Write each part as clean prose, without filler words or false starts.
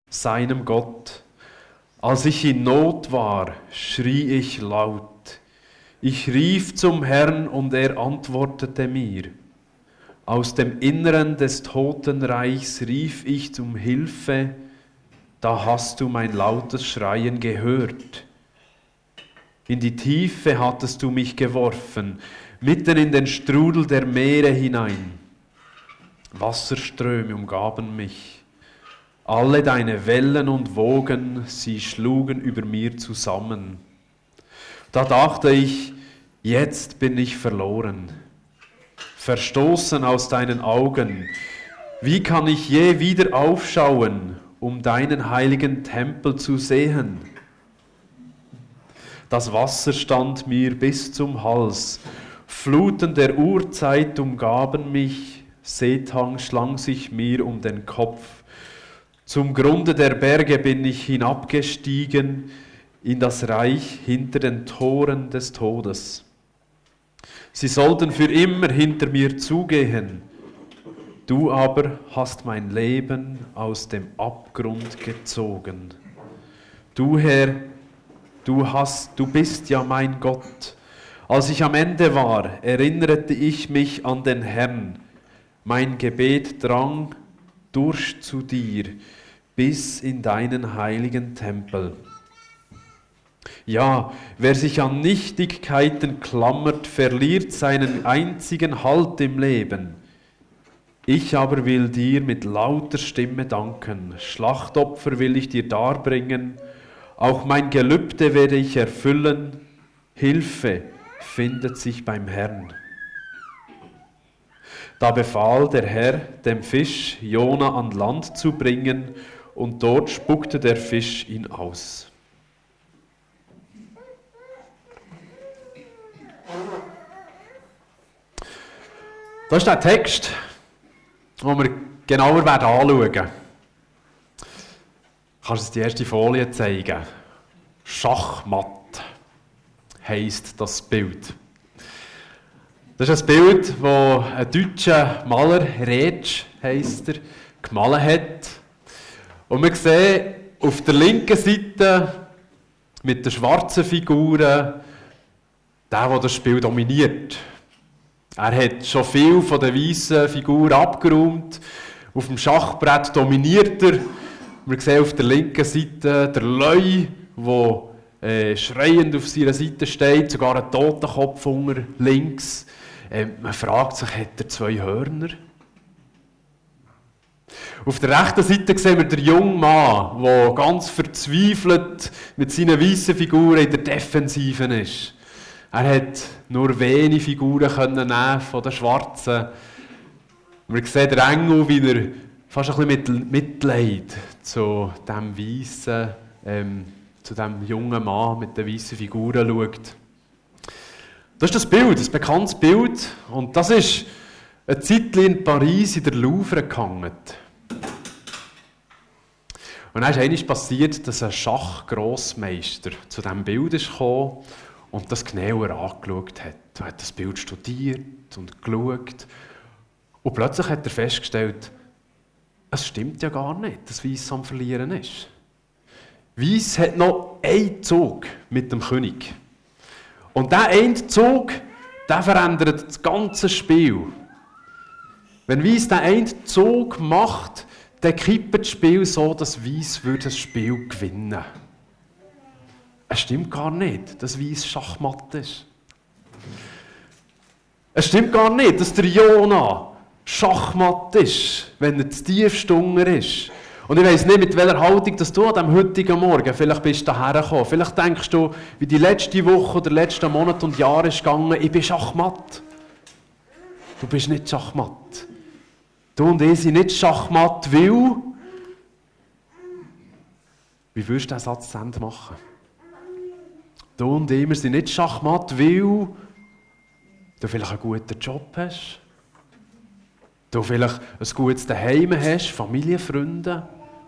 seinem Gott. Als ich in Not war, schrie ich laut. Ich rief zum Herrn und er antwortete mir. Aus dem Inneren des Totenreichs rief ich um Hilfe, da hast du mein lautes Schreien gehört. In die Tiefe hattest du mich geworfen, mitten in den Strudel der Meere hinein. Wasserströme umgaben mich. Alle deine Wellen und Wogen, sie schlugen über mir zusammen. Da dachte ich, jetzt bin ich verloren, verstoßen aus deinen Augen. Wie kann ich je wieder aufschauen, um deinen heiligen Tempel zu sehen? Das Wasser stand mir bis zum Hals, Fluten der Urzeit umgaben mich, Seetang schlang sich mir um den Kopf. Zum Grunde der Berge bin ich hinabgestiegen, in das Reich hinter den Toren des Todes. Sie sollten für immer hinter mir zugehen. Du aber hast mein Leben aus dem Abgrund gezogen. Du Herr, du bist ja mein Gott. Als ich am Ende war, erinnerte ich mich an den Herrn. Mein Gebet drang durch zu dir, bis in deinen heiligen Tempel. Ja, wer sich an Nichtigkeiten klammert, verliert seinen einzigen Halt im Leben. Ich aber will dir mit lauter Stimme danken. Schlachtopfer will ich dir darbringen. Auch mein Gelübde werde ich erfüllen. Hilfe findet sich beim Herrn. Da befahl der Herr dem Fisch, Jona an Land zu bringen, und dort spuckte der Fisch ihn aus. Das ist der Text, den wir genauer anschauen werden. Kannst du uns die erste Folie zeigen? Schachmatt heisst das Bild. Das ist ein Bild, das ein deutscher Maler, Rätsch heisst er, gemalt hat. Und wir sehen auf der linken Seite mit den schwarzen Figuren der das Spiel dominiert. Er hat schon viel von den weißen Figuren abgeräumt. Auf dem Schachbrett dominiert er. Wir sehen auf der linken Seite der Löwe, der schreiend auf seiner Seite steht, sogar ein Totenkopf unter links. Man fragt sich, hat er 2 Hörner? Auf der rechten Seite sehen wir den jungen Mann, der ganz verzweifelt mit seinen weißen Figuren in der Defensive ist. Er hat nur wenige Figuren nehmen von den schwarzen. Wir sehen den Engel, wie er fast ein bisschen mit Mitleid zu dem weißen, zu dem jungen Mann mit den weißen Figuren schaut. Das ist das Bild, ein bekanntes Bild. Und das ist eine Zeit in Paris in der Louvre gehangen. Und dann ist eines passiert, dass ein Schachgrossmeister zu diesem Bild kam und das genauer angeschaut hat. Er hat das Bild studiert und geschaut. Und plötzlich hat er festgestellt, es stimmt ja gar nicht, dass Weiss am Verlieren ist. Weiss hat noch einen Zug mit dem König. Und dieser eine Zug, der verändert das ganze Spiel. Wenn Weiss diesen einen Zug macht, dann kippt das Spiel so, dass Weiss das Spiel gewinnen würde. Es stimmt gar nicht, dass Weiss Schachmatt ist. Es stimmt gar nicht, dass der Jona Schachmatt ist, wenn er zu tief unten ist. Und ich weiss nicht, mit welcher Haltung dass du an diesem heutigen Morgen vielleicht bist daher gekommen. Vielleicht denkst du, wie die letzte Woche oder letzten Monat und Jahr ist gegangen, ich bin Schachmatt. Du bist nicht Schachmatt. Du und ich sind nicht Schachmatt, weil... Wie würdest du diesen Satz zu Ende machen? Du und ich, wir sind nicht Schachmatt, weil du vielleicht einen guten Job hast. Du vielleicht ein gutes Zuhause hast, Familie, Freunde.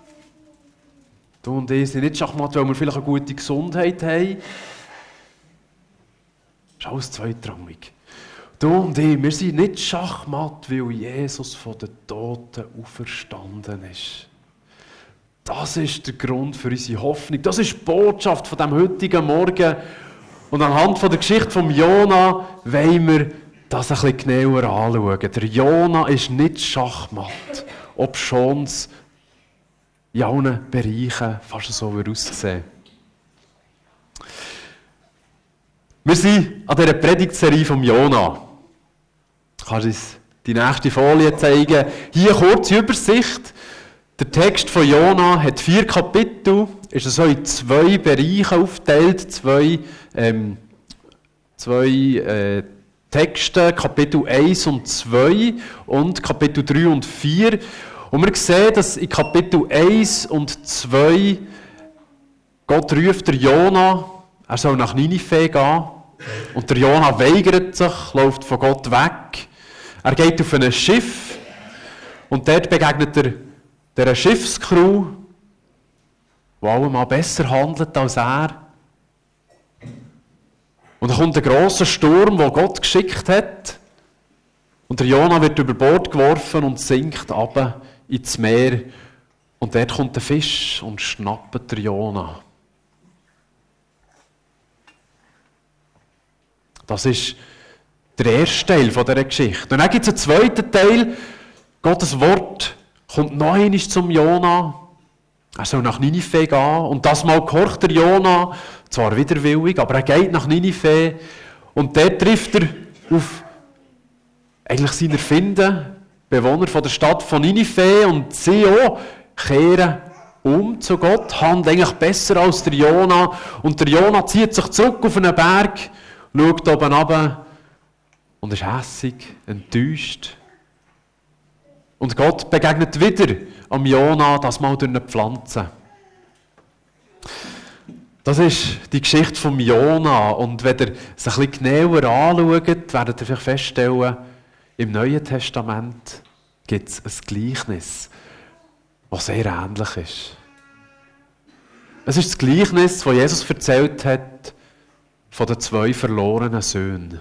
Du und ich sind nicht Schachmatt, weil wir vielleicht eine gute Gesundheit haben. Das ist alles zweitrangig. Du und ich, wir sind nicht Schachmatt, weil Jesus von den Toten auferstanden ist. Das ist der Grund für unsere Hoffnung. Das ist die Botschaft von dem heutigen Morgen. Und anhand von der Geschichte von Jona wollen wir das ein bisschen genauer anschauen. Der Jona ist nicht Schachmatt, obschon es in allen Bereichen fast so aussehen. Wir sind an dieser Predigtserie von Jona. Kannst du uns die nächste Folie zeigen? Hier kurze Übersicht. Der Text von Jona hat 4 Kapitel, ist so in 2 Bereiche aufgeteilt, zwei Texte, Kapitel 1 und 2 und Kapitel 3 und 4. Und wir sehen, dass in Kapitel 1 und 2 Gott ruft der Jona, er soll nach Ninive gehen. Und der Jona weigert sich, läuft von Gott weg. Er geht auf ein Schiff und dort begegnet er dieser Schiffscrew, die allemal besser handelt als er. Und dann kommt ein grosser Sturm, den Gott geschickt hat. Und der Jona wird über Bord geworfen und sinkt runter ins Meer. Und dort kommt der Fisch und schnappt der Jona. Das ist der erste Teil dieser Geschichte. Und dann gibt es einen zweiten Teil. Gottes Wort kommt noch einmal zum Jona. Er soll nach Ninive gehen. Und das Mal gehorcht der Jona, zwar widerwillig, aber er geht nach Ninive. Und dort trifft er auf eigentlich seine Finde, Bewohner von der Stadt von Ninive. Und sie auch kehren um zu Gott, handeln eigentlich besser als der Jona. Und der Jona zieht sich zurück auf einen Berg, schaut oben runter und ist hässig, enttäuscht. Und Gott begegnet wieder am Jona, das mal durch eine Pflanze. Das ist die Geschichte vom Jona. Und wenn ihr es ein bisschen genauer anschaut, werdet ihr vielleicht feststellen, im Neuen Testament gibt es ein Gleichnis, das sehr ähnlich ist. Es ist das Gleichnis, das Jesus erzählt hat, von den 2 verlorenen Söhnen.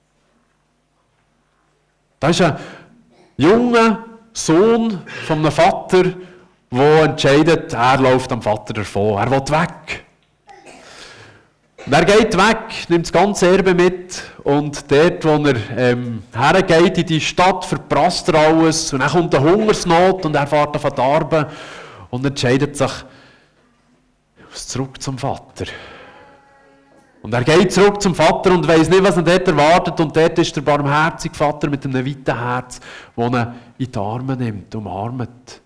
Da ist ein junger Sohn von einem Vater, der entscheidet, er läuft am Vater davon. Er will weg. Und er geht weg, nimmt das ganze Erbe mit und dort, wo er hergeht in die Stadt, verprasst er alles und dann kommt eine Hungersnot und er fährt auf die Arbeit und entscheidet sich, zurück zum Vater. Und er geht zurück zum Vater und weiss nicht, was ihn dort erwartet. Und dort ist der barmherzige Vater mit einem weiten Herz, der ihn in die Arme nimmt, umarmt.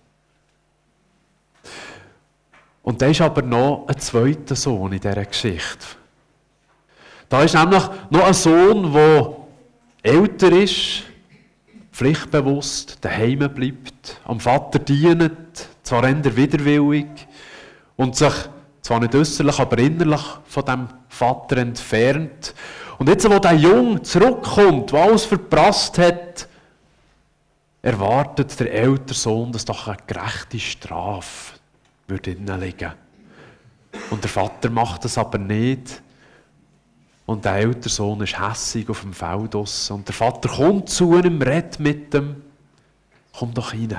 Und da ist aber noch ein zweiter Sohn in dieser Geschichte. Da ist nämlich noch ein Sohn, der älter ist, pflichtbewusst, daheim bleibt, am Vater dient, zwar eher widerwillig und sich zwar nicht äußerlich, aber innerlich von dem Vater entfernt. Und jetzt, wo der Junge zurückkommt, der alles verprasst hat, erwartet der ältere Sohn, dass doch eine gerechte Strafe drinnen liegen. Und der Vater macht das aber nicht. Und der ältere Sohn ist hässig auf dem Feld draussen. Und der Vater kommt zu ihm, redet mit ihm. Komm doch rein.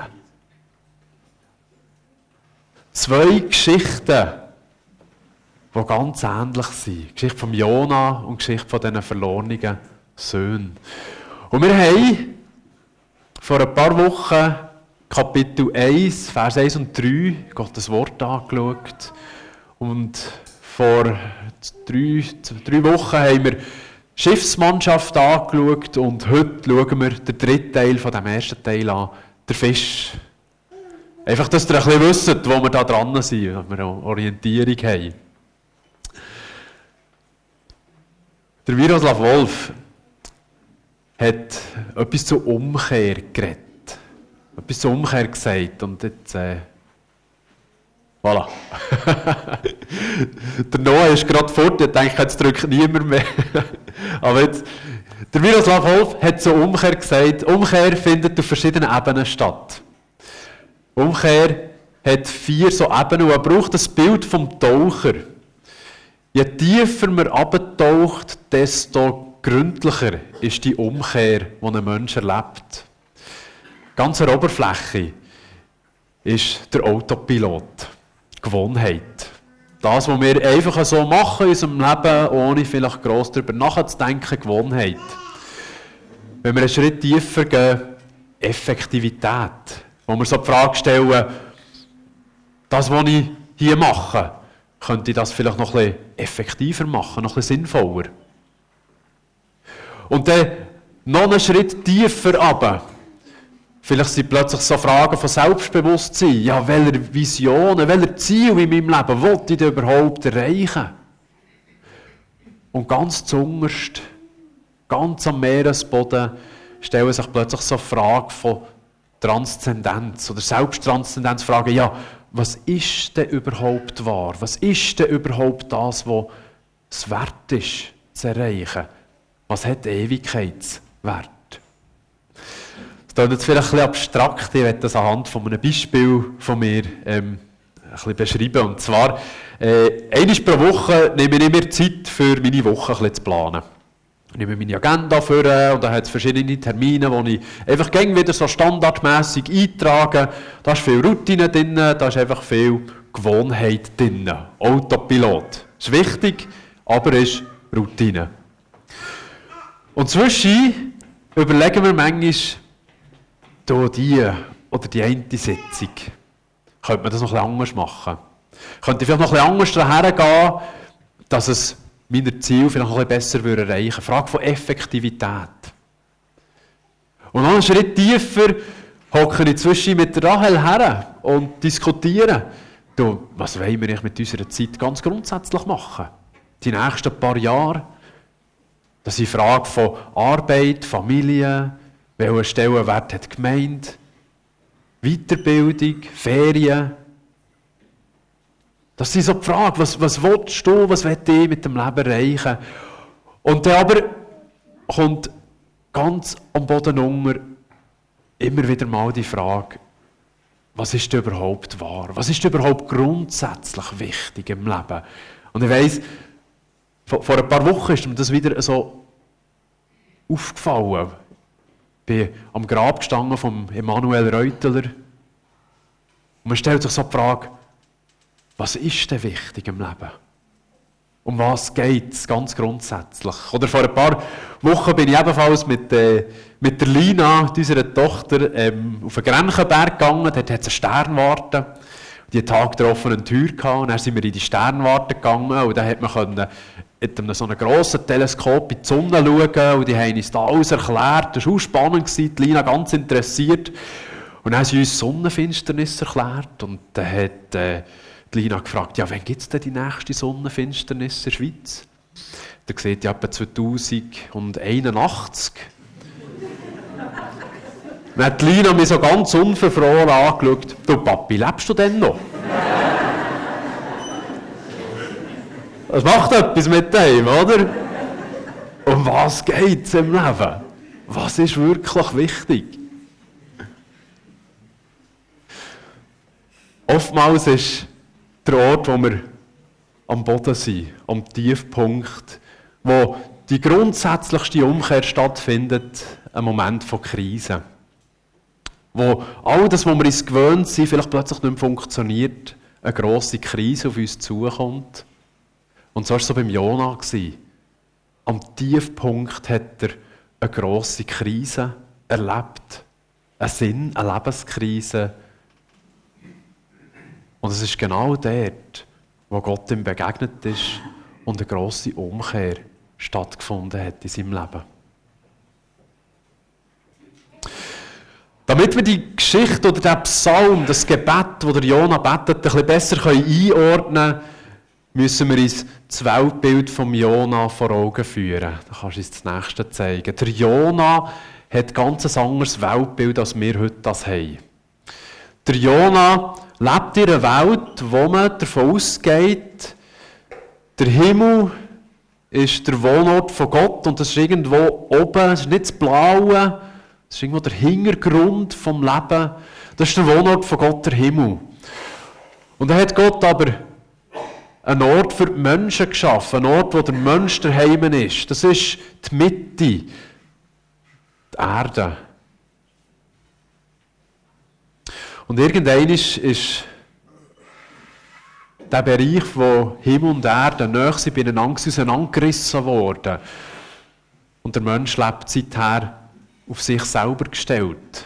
2 Geschichten, die ganz ähnlich sind. Die Geschichte von Jona und die Geschichte von diesen verlorenen Söhnen. Und wir haben vor ein paar Wochen Kapitel 1, Vers 1 und 3 Gottes Wort angeschaut. Und vor 3 Wochen haben wir Schiffsmannschaft angeschaut und heute schauen wir den dritten Teil von dem ersten Teil an, der Fisch. Einfach, dass ihr ein bisschen wisst, wo wir da dran sind, dass wir eine Orientierung haben. Der Miroslav Wolf hat etwas zur Umkehr geredet. Etwas zur Umkehr gesagt. Und jetzt, voilà. Der Noah ist gerade fort, ich denke, jetzt drückt niemand mehr. Aber jetzt, der Miroslav Wolf hat zur Umkehr gesagt, Umkehr findet auf verschiedenen Ebenen statt. Umkehr hat 4 so Ebenen und er braucht das Bild vom Taucher. Je tiefer man abtaucht, desto gründlicher ist die Umkehr, die ein Mensch erlebt. Ganz an der Oberfläche ist der Autopilot. Gewohnheit. Das, was wir einfach so machen in unserem Leben, ohne vielleicht gross darüber nachzudenken, Gewohnheit. Wenn wir einen Schritt tiefer gehen, Effektivität. Wo wir so die Frage stellen, das, was ich hier mache, könnte ich das vielleicht noch ein bisschen effektiver machen, noch ein bisschen sinnvoller. Und dann noch einen Schritt tiefer runter. Vielleicht sind plötzlich so Fragen von Selbstbewusstsein. Ja, welche Visionen, welche Ziele in meinem Leben will ich denn überhaupt erreichen? Und ganz zuunterst, ganz am Meeresboden, stellen sich plötzlich so Fragen von Transzendenz oder Selbsttranszendenz. Fragen, ja, was ist denn überhaupt wahr? Was ist denn überhaupt das, was es wert ist, zu erreichen? Was hat Ewigkeitswert? Das klingt jetzt vielleicht ein bisschen abstrakt. Ich werde das anhand von einem Beispiel von mir ein bisschen beschreiben. Und zwar, einmal pro Woche nehme ich mir Zeit, für meine Woche ein bisschen zu planen. Ich nehme meine Agenda vor und da hat es verschiedene Termine, die ich einfach wieder so standardmässig eintrage. Da ist viel Routine drin, da ist einfach viel Gewohnheit drin. Autopilot. Das ist wichtig, aber es ist Routine. Und zwischen überlegen wir manchmal, die oder die eine Sitzung, könnte man das noch ein bisschen anders machen. Könnte ich vielleicht noch ein bisschen anders hergehen, dass es meine Ziele vielleicht noch ein bisschen besser erreichen würde. Frage von Effektivität. Und noch einen Schritt tiefer hocke ich zwischen mit Rahel her und diskutiere. Was wollen wir mit unserer Zeit ganz grundsätzlich machen? Die nächsten paar Jahre. Das ist eine Frage von Arbeit, Familie, welchen Stellenwert hat die Gemeinde, Weiterbildung, Ferien. Das sind so die Fragen, was willst du, was will ich mit dem Leben erreichen? Und dann aber kommt ganz am Boden unter immer wieder mal die Frage, was ist denn überhaupt wahr? Was ist denn überhaupt grundsätzlich wichtig im Leben? Und ich weiss, vor ein paar Wochen ist mir das wieder so aufgefallen. Ich bin am Grab gestanden von Emanuel Reuteler. Und man stellt sich so die Frage, was ist denn wichtig im Leben? Um was geht es ganz grundsätzlich? Oder vor ein paar Wochen bin ich ebenfalls mit der Lina, unserer Tochter, auf den Grenchenberg gegangen. Dort hat es eine Sternwarte. Die hat Tag darauf eine Tür gehabt. Und dann sind wir in die Sternwarte gegangen. Und dann hat man mit einem so einem grossen Teleskop in die Sonne schauen. Und die haben uns da alles erklärt. Das war auch spannend. Die Lina ganz interessiert. Und dann haben sie uns Sonnenfinsternis erklärt. Und dann hat die Lina gefragt, ja, wann gibt es denn die nächste Sonnenfinsternis in der Schweiz? Da sieht ja etwa 2081. Dann hat die Lina mich so ganz unverfroren angeschaut. Du Papi, lebst du denn noch? Das macht etwas mit dem, oder? Um was geht es im Leben? Was ist wirklich wichtig? Oftmals ist der Ort, wo wir am Boden sind, am Tiefpunkt, wo die grundsätzlichste Umkehr stattfindet, ein Moment von Krise. Wo all das, was wir uns gewöhnt sind, vielleicht plötzlich nicht mehr funktioniert, eine grosse Krise auf uns zukommt. Und so war es so beim Jona. Am Tiefpunkt hat er eine grosse Krise erlebt. Eine Lebenskrise. Und es ist genau dort, wo Gott ihm begegnet ist und eine grosse Umkehr stattgefunden hat in seinem Leben. Damit wir die Geschichte oder den Psalm, das Gebet, das der Jona betet, ein bisschen besser einordnen können, müssen wir uns das Weltbild von Jona vor Augen führen. Da kannst du uns das nächste zeigen. Der Jona hat ganz ein anderes Weltbild, als wir heute das haben. Der Jona lebt in einer Welt, wo man davon ausgeht, der Himmel ist der Wohnort von Gott und das ist irgendwo oben, es ist nicht das Blaue, das ist irgendwo der Hintergrund vom Leben. Das ist der Wohnort von Gott, der Himmel. Und da hat Gott aber einen Ort für die Menschen geschaffen, einen Ort, wo der Mensch daheim ist. Das ist die Mitte, die Erde. Und irgendwann ist der Bereich, wo Himmel und Erde nahe sind, beieinander auseinandergerissen worden. Und der Mensch lebt seither auf sich selber gestellt.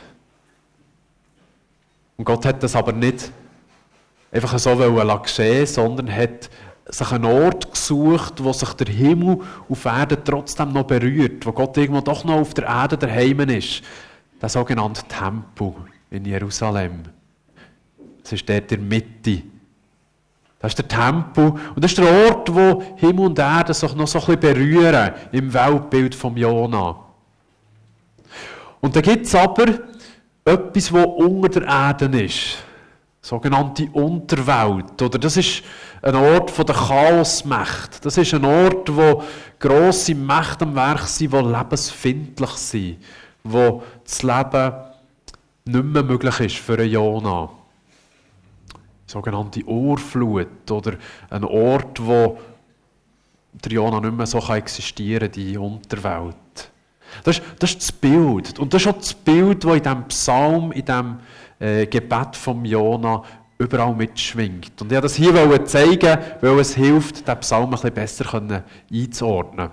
Und Gott hat das aber nicht einfach so geschehen, sondern hat sich einen Ort gesucht, wo sich der Himmel auf Erde trotzdem noch berührt, wo Gott irgendwo doch noch auf der Erde daheim ist. Der sogenannte Tempel in Jerusalem. Das ist dort in der Mitte. Das ist der Tempel und das ist der Ort, wo Himmel und Erde sich noch so ein bisschen berühren im Weltbild von Jona. Und da gibt es aber etwas, was unter der Erde ist. Sogenannte Unterwelt. Oder das ist ein Ort von der Chaosmächte. Das ist ein Ort, wo grosse Mächte am Werk sind, die lebensfindlich sind. Wo das Leben nicht mehr möglich ist für einen Jona. Sogenannte Urflut. Oder ein Ort, wo der Jona nicht mehr so existieren kann, die Unterwelt. Das ist das Bild. Und das ist auch das Bild, das in diesem Psalm, in diesem Gebet von Jona überall mitschwingt. Und ich wollte das hier zeigen, weil es hilft, den Psalm ein bisschen besser einzuordnen.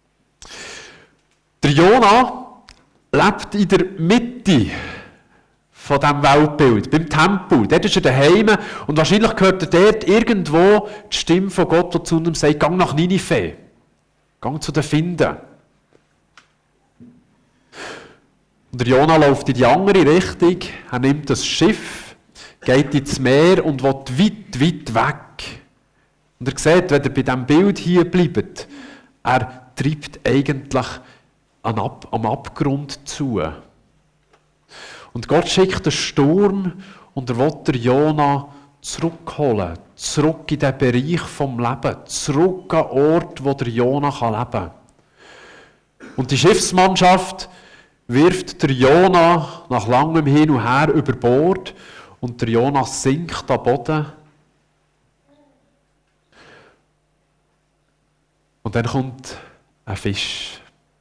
Der Jona lebt in der Mitte von diesem Weltbild, beim Tempel. Dort ist er daheim und wahrscheinlich hört er dort irgendwo die Stimme von Gott, die zu ihm sagt, gang nach Ninive, gang zu den Finden. Und der Jona läuft in die andere Richtung, er nimmt das Schiff, geht ins Meer und will weit, weit weg. Und er sieht, wenn er bei diesem Bild hier bleibt, er treibt eigentlich am Abgrund zu. Und Gott schickt einen Sturm und er will den Jona zurückholen, zurück in den Bereich vom Leben, zurück an den Ort, wo der Jona leben kann. Und die Schiffsmannschaft wirft der Jona nach langem Hin und Her über Bord und der Jona sinkt am Boden. Und dann kommt ein Fisch.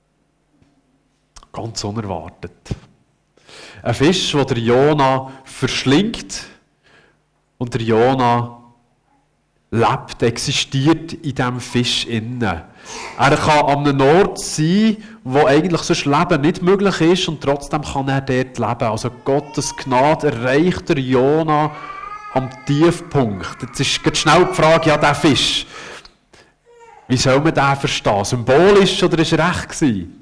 Ganz unerwartet. Ein Fisch, der der Jona verschlingt und der Jona lebt, existiert in diesem Fisch innen. Er kann an einem Ort sein, wo eigentlich sonst Leben nicht möglich ist und trotzdem kann er dort leben. Also Gottes Gnade erreicht der Jona am Tiefpunkt. Jetzt ist ganz schnell die Frage, ja, der Fisch, wie soll man den verstehen? Symbolisch oder ist er echt gewesen?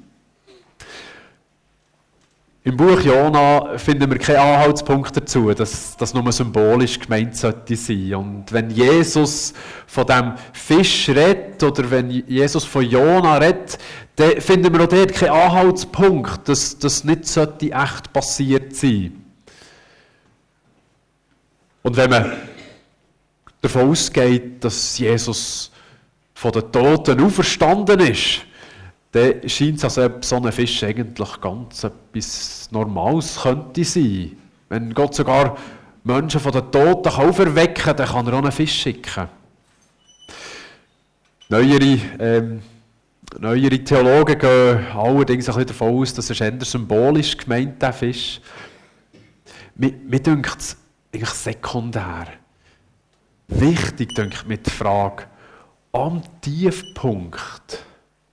Im Buch Jona finden wir keinen Anhaltspunkt dazu, dass das nur symbolisch gemeint sollte sein. Und wenn Jesus von dem Fisch redet oder wenn Jesus von Jona redet, dann finden wir auch dort keinen Anhaltspunkt, dass das nicht sollte echt passiert sein. Und wenn man davon ausgeht, dass Jesus von den Toten auferstanden ist, dann scheint es, als ob so ein Fisch eigentlich ganz etwas Normales könnte sein. Wenn Gott sogar Menschen von den Toten auferwecken kann, dann kann er auch einen Fisch schicken. Neuere Theologen gehen allerdings ein bisschen davon aus, dass es eher symbolisch gemeint, der Fisch. Mir dünkt es eigentlich sekundär. Wichtig dünkt mir die Frage, am Tiefpunkt,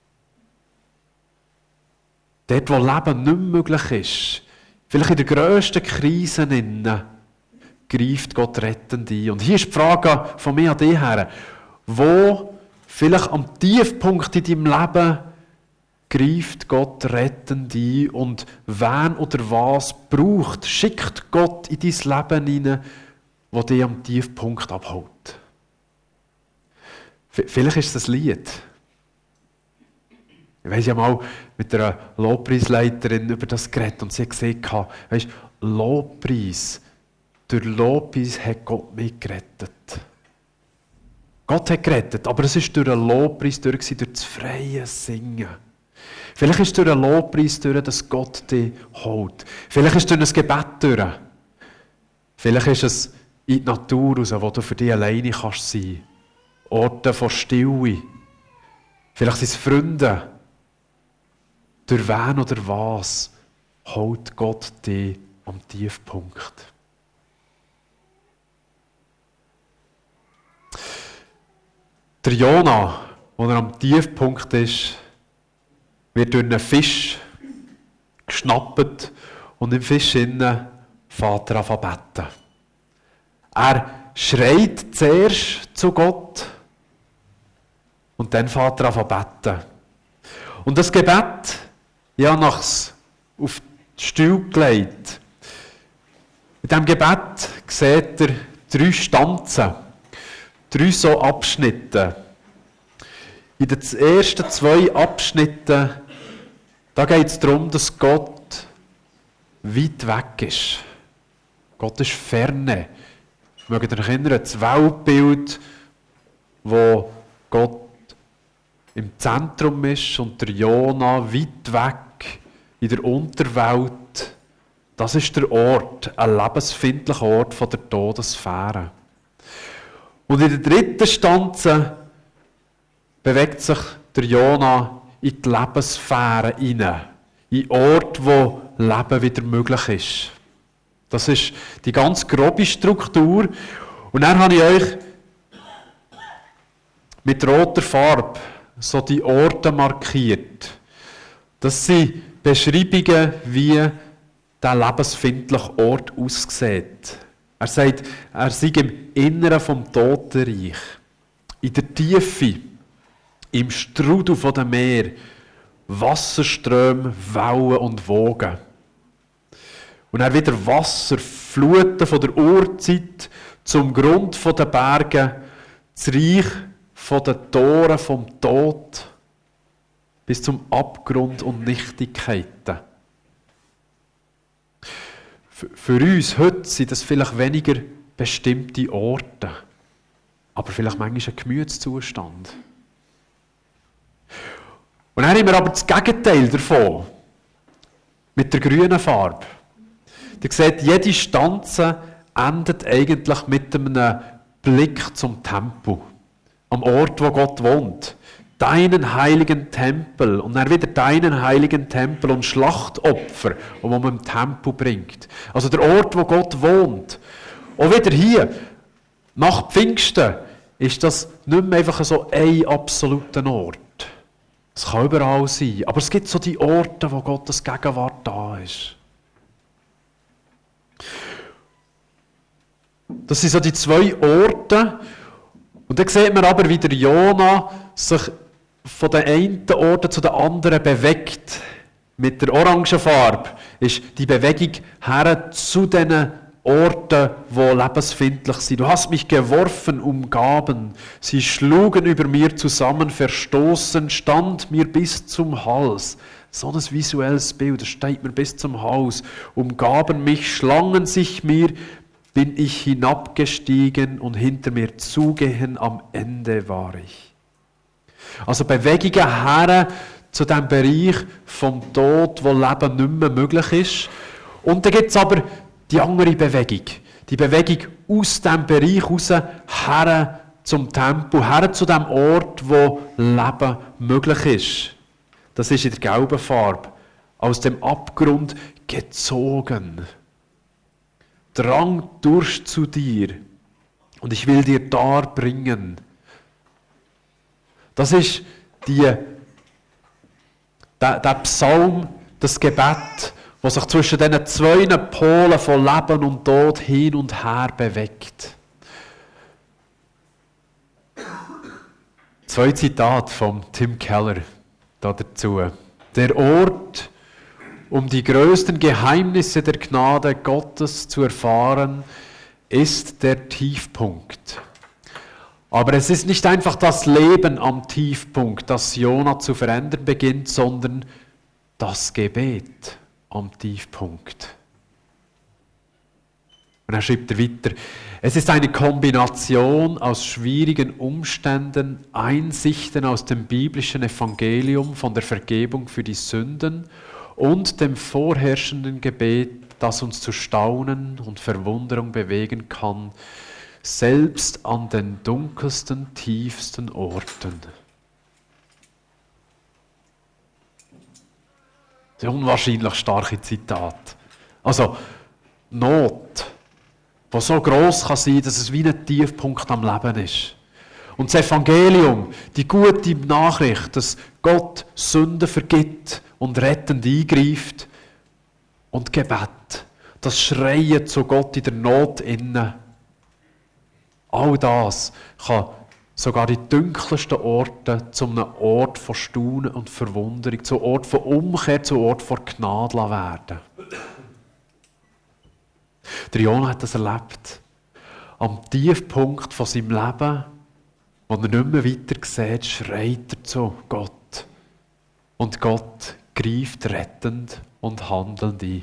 dort, wo Leben nicht mehr möglich ist, vielleicht in der grössten Krise greift Gott rettend ein. Und hier ist die Frage von mir an dich her, wo vielleicht am Tiefpunkt in deinem Leben greift Gott rettend ein und wen oder was braucht, schickt Gott in dein Leben hinein, wo dich am Tiefpunkt abholt. Vielleicht ist es ein Lied. Ich weiss ja mal mit einer Lobpreisleiterin über das geredet und sie hat gesagt, weisst, Lobpreis, durch Lobpreis hat Gott mich gerettet. Gott hat gerettet, aber es war durch einen Lobpreis durch das freie Singen. Vielleicht ist es durch einen Lobpreis durch, dass Gott dich holt. Vielleicht ist es durch ein Gebet durch. Vielleicht ist es in die Natur raus, wo du für dich alleine kannst sein. Orte von Stille. Vielleicht sind es Freunde. Durch wen oder was holt Gott dich am Tiefpunkt? Der Jona, wo er am Tiefpunkt ist, wird durch einen Fisch geschnappt und im Fisch innen fährt er an zu beten. Er schreit zuerst zu Gott und dann fährt er an zu beten. Und das Gebet, ja, nachs auf die Stuhl gelegt. In diesem Gebet sieht er 3 Stanzen, 3 so Abschnitte. In den ersten 2 Abschnitten, da geht es darum, dass Gott weit weg ist. Gott ist ferne. Ich möchte euch erinnern, das Weltbild, wo Gott im Zentrum ist und der Jona weit weg in der Unterwelt. Das ist der Ort, ein lebensfeindlicher Ort von der Todessphäre. Und in der 3. Stanze bewegt sich der Jona in die Lebenssphäre hinein. In Ort, wo Leben wieder möglich ist. Das ist die ganz grobe Struktur. Und dann habe ich euch mit roter Farbe so die Orte markiert. Das sind Beschreibungen, wie der lebensfeindliche Ort aussieht. Er sagt, er sei im Inneren vom Totenreich, in der Tiefe, im Strudel der Meer, Wasserströme, Wellen und Wogen. Und er wieder Wasser, Fluten von der Urzeit zum Grund der Berge, das Reich von den Toren vom Tod bis zum Abgrund und Nichtigkeiten. Für uns heute sind das vielleicht weniger bestimmte Orte, aber vielleicht manchmal ein Gemütszustand. Und dann haben wir aber das Gegenteil davon, mit der grünen Farbe. Ihr seht, jede Stanze endet eigentlich mit einem Blick zum Tempel, am Ort, wo Gott wohnt. Deinen heiligen Tempel und dann wieder deinen heiligen Tempel und Schlachtopfer, die man im Tempel bringt. Also der Ort, wo Gott wohnt. Auch wieder hier, nach Pfingsten, ist das nicht mehr einfach so ein absoluter Ort. Es kann überall sein, aber es gibt so die Orte, wo Gottes Gegenwart da ist. Das sind so die 2 Orte. Und dann sieht man aber, wie der Jona sich von den einen Orten zu den anderen bewegt. Mit der orangen Farbe ist die Bewegung her zu den Orten, die lebensfeindlich sind. Du hast mich geworfen, umgaben. Sie schlugen über mir zusammen, verstoßen, stand mir bis zum Hals. So ein visuelles Bild, das steht mir bis zum Hals. Umgaben mich, schlangen sich mir, bin ich hinabgestiegen und hinter mir zugehen, am Ende war ich. Also Bewegungen her zu dem Bereich vom Tod, wo Leben nicht mehr möglich ist. Und dann gibt es aber die andere Bewegung. Die Bewegung aus dem Bereich raus, her zum Tempel, her zu dem Ort, wo Leben möglich ist. Das ist in der gelben Farbe. Aus dem Abgrund gezogen. Drang durch zu dir und ich will dir darbringen. Das ist der Psalm, das Gebet, das sich zwischen diesen 2 Polen von Leben und Tod hin und her bewegt. 2 Zitate von Tim Keller dazu. Der Ort, um die größten Geheimnisse der Gnade Gottes zu erfahren, ist der Tiefpunkt. Aber es ist nicht einfach das Leben am Tiefpunkt, das Jona zu verändern beginnt, sondern das Gebet am Tiefpunkt. Und dann schreibt er weiter, es ist eine Kombination aus schwierigen Umständen, Einsichten aus dem biblischen Evangelium von der Vergebung für die Sünden und dem vorherrschenden Gebet, das uns zu Staunen und Verwunderung bewegen kann, selbst an den dunkelsten, tiefsten Orten. Das ist ein unwahrscheinlich starke Zitat. Also, Not, die so gross kann sein, dass es wie ein Tiefpunkt am Leben ist. Und das Evangelium, die gute Nachricht, dass Gott Sünden vergibt und rettend eingreift. Und Gebet, das Schreien zu Gott in der Not innen. All das kann sogar die dunkelsten Orte zu einem Ort von Staunen und Verwunderung, zu einem Ort von Umkehr, zu einem Ort von Gnade werden. Der Jona hat das erlebt. Am Tiefpunkt von seinem Leben, wo er nicht mehr weiter sieht, schreit er zu Gott. Und Gott greift rettend und handelnd ein.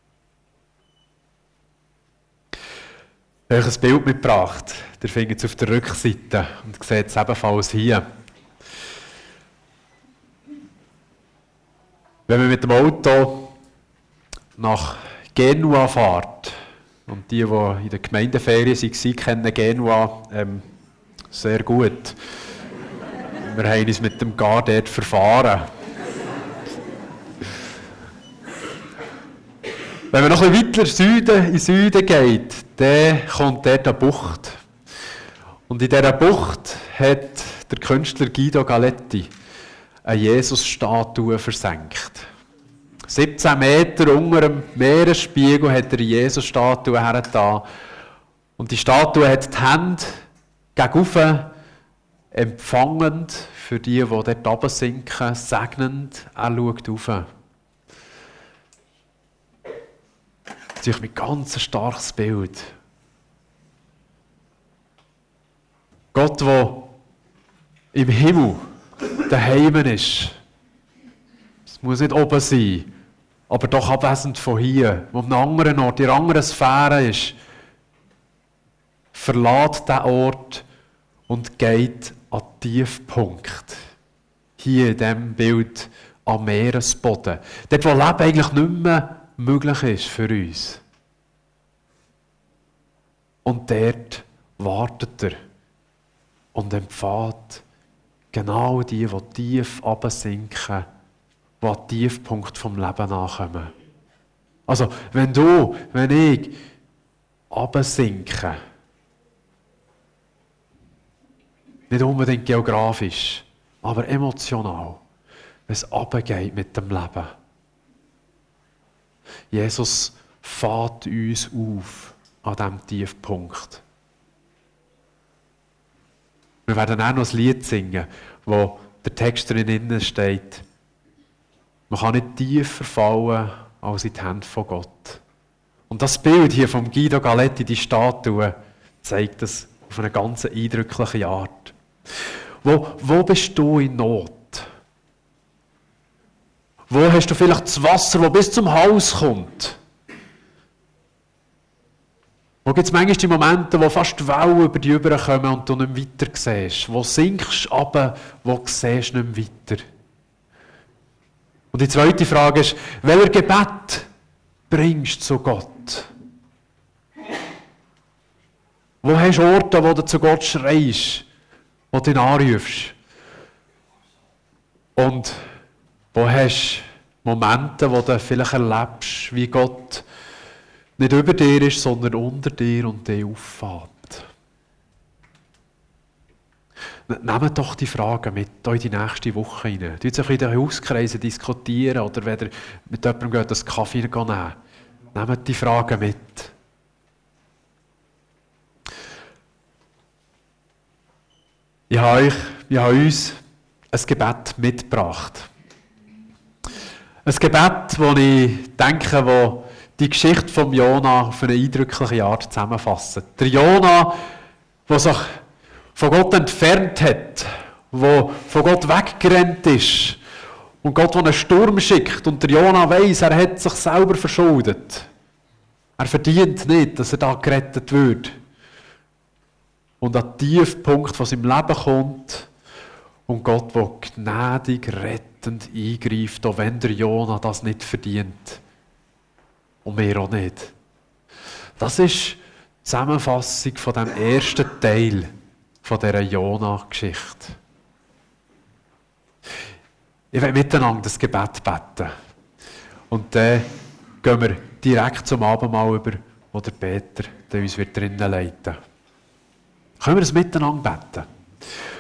Ich habe euch ein Bild mitgebracht. Ihr findet es auf der Rückseite und seht es ebenfalls hier. Wenn man mit dem Auto nach Genua fährt, und die in der Gemeindeferien waren, kennen Genua sehr gut. Wir haben uns mit dem Gar dort verfahren. Wenn man noch ein bisschen weiter in den Süden geht, dann kommt dort eine Bucht. Und in dieser Bucht hat der Künstler Guido Galetti eine Jesus-Statue versenkt. 17 Meter unter dem Meeresspiegel hat er eine Jesus-Statue hergetan. Und die Statue hat die Hände gegenüber empfangend für die dort runtersinken, segnend, er schaut rauf. Das ist ein ganz starkes Bild. Gott, der im Himmel daheim ist, es muss nicht oben sein, aber doch abwesend von hier, wo an einem anderen Ort, in einer anderen Sphäre ist, verlässt diesen Ort und geht an den Tiefpunkt. Hier in diesem Bild am Meeresboden. Dort, wo Leben eigentlich nicht mehr möglich ist für uns. Und dort wartet er und empfängt genau die tief runtersinken, die an den Tiefpunkt vom Leben nachkommen. Also, wenn ich runtersinke, nicht unbedingt geografisch, aber emotional, wenn es runtergeht mit dem Leben. Jesus fährt uns auf an diesem Tiefpunkt. Wir werden auch noch ein Lied singen, wo der Text drin steht. Man kann nicht tiefer fallen als in die Hände von Gott. Und das Bild hier von Guido Galetti, die Statue, zeigt das auf eine ganz eindrückliche Art. Wo bist du in Not? Wo hast du vielleicht das Wasser, das bis zum Hals kommt? Wo gibt es manchmal die Momente, wo fast die Wellen über dich rüberkommen und du nicht mehr weiter siehst? Wo sinkst du runter, wo du siehst nicht mehr weiter? Und die zweite Frage ist, welcher Gebet bringst du zu Gott? Wo hast du Orte, wo du zu Gott schreist, wo du ihn anrufst? Und wo hast du Momente, wo du vielleicht erlebst, wie Gott nicht über dir ist, sondern unter dir und dich auffängt? Nehmt doch die Fragen mit in die nächste Woche rein. Tut sich in den Hauskreisen diskutieren oder wenn ihr mit jemandem geht, einen Kaffee nehmen. Nehmt die Fragen mit. Ich habe uns ein Gebet mitgebracht. Ein Gebet, das ich denke, wo die Geschichte von Jona auf eine eindrückliche Art zusammenfasst. Der Jona, der sich von Gott entfernt hat, der von Gott weggerannt ist und Gott, der einen Sturm schickt und der Jona weiss, er hat sich selber verschuldet. Er verdient nicht, dass er da gerettet wird. Und an den Tiefpunkt von seinem Leben kommt und Gott, der gnädig, rettend eingreift, auch wenn der Jona das nicht verdient. Und wir auch nicht. Das ist die Zusammenfassung von dem ersten Teil von dieser Jona-Geschichte. Ich will miteinander das Gebet beten. Und dann gehen wir direkt zum Abendmahl über, wo der Peter uns drinnen leiten wird. Können wir das miteinander beten?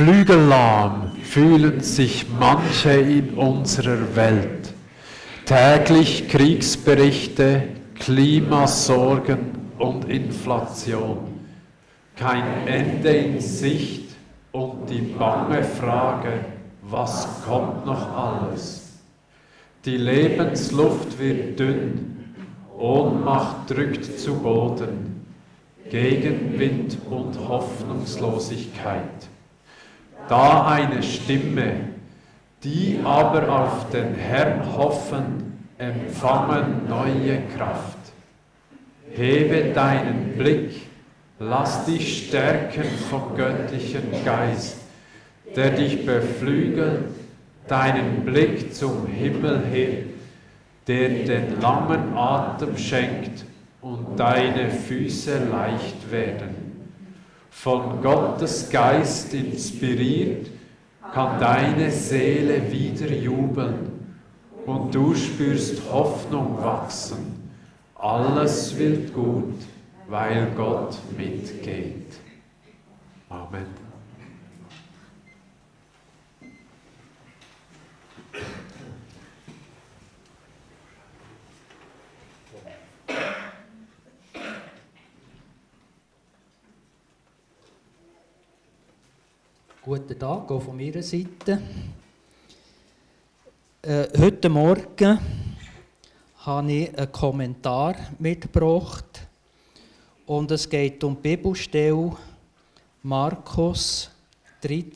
Flügellahm fühlen sich manche in unserer Welt. Täglich Kriegsberichte, Klimasorgen und Inflation. Kein Ende in Sicht und die bange Frage, was kommt noch alles? Die Lebensluft wird dünn, Ohnmacht drückt zu Boden, Gegenwind und Hoffnungslosigkeit. Da eine Stimme, die aber auf den Herrn hoffen, empfangen neue Kraft. Hebe deinen Blick, lass dich stärken vom göttlichen Geist, der dich beflügelt, deinen Blick zum Himmel hin, der den langen Atem schenkt und deine Füße leicht werden. Von Gottes Geist inspiriert, kann deine Seele wieder jubeln und du spürst Hoffnung wachsen. Alles wird gut, weil Gott mitgeht. Amen. Guten Tag auch von meiner Seite. Heute Morgen habe ich einen Kommentar mitgebracht und es geht um die Bibelstelle Markus 13,